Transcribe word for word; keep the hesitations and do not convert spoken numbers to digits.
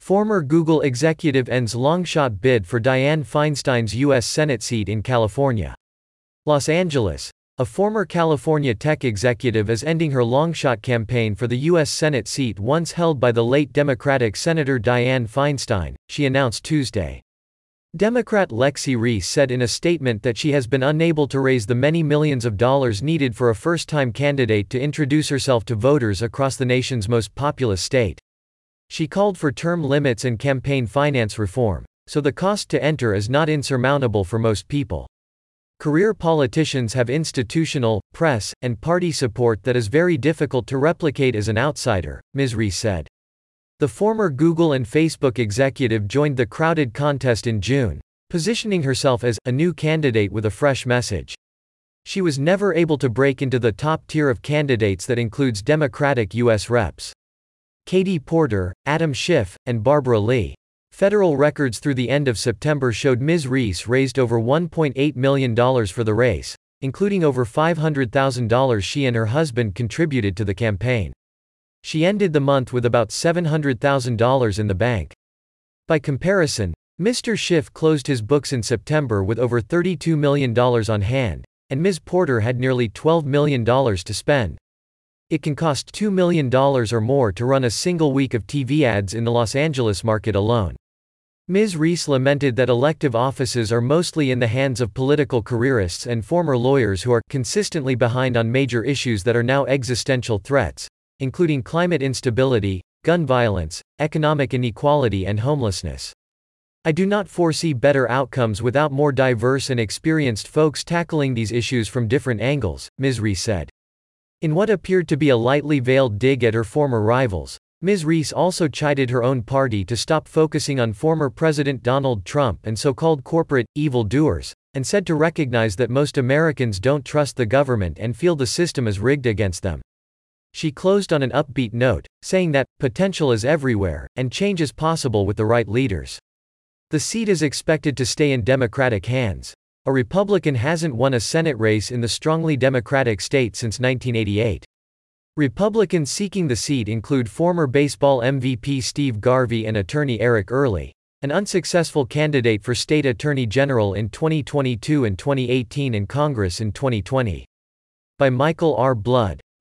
Former Google executive ends long-shot bid for Dianne Feinstein's U S Senate seat in California. Los Angeles. A former California tech executive is ending her long-shot campaign for the U S Senate seat once held by the late Democratic Senator Dianne Feinstein, she announced Tuesday. Democrat Lexi Reese said in a statement that she has been unable to raise the many millions of dollars needed for a first-time candidate to introduce herself to voters across the nation's most populous state. She called for term limits and campaign finance reform, so the cost to enter is not insurmountable for most people. Career politicians have institutional, press, and party support that is very difficult to replicate as an outsider, Miz Reese said. The former Google and Facebook executive joined the crowded contest in June, positioning herself as a new candidate with a fresh message. She was never able to break into the top tier of candidates that includes Democratic U S reps Katie Porter, Adam Schiff, and Barbara Lee. Federal records through the end of September showed Miz Reese raised over one point eight million dollars for the race, including over five hundred thousand dollars she and her husband contributed to the campaign. She ended the month with about seven hundred thousand dollars in the bank. By comparison, Mister Schiff closed his books in September with over thirty-two million dollars on hand, and Miz Porter had nearly twelve million dollars to spend. It can cost two million dollars or more to run a single week of T V ads in the Los Angeles market alone. Miz Reese lamented that elective offices are mostly in the hands of political careerists and former lawyers who are consistently behind on major issues that are now existential threats, including climate instability, gun violence, economic inequality, and homelessness. I do not foresee better outcomes without more diverse and experienced folks tackling these issues from different angles, Miz Reese said. In what appeared to be a lightly veiled dig at her former rivals, Miz Reese also chided her own party to stop focusing on former President Donald Trump and so-called corporate evildoers, and said to recognize that most Americans don't trust the government and feel the system is rigged against them. She closed on an upbeat note, saying that potential is everywhere, and change is possible with the right leaders. The seat is expected to stay in Democratic hands. A Republican hasn't won a Senate race in the strongly Democratic state since nineteen eighty-eight. Republicans seeking the seat include former baseball M V P Steve Garvey and attorney Eric Early, an unsuccessful candidate for state attorney general in twenty twenty-two and twenty eighteen and Congress in twenty twenty. By Michael R. Blood.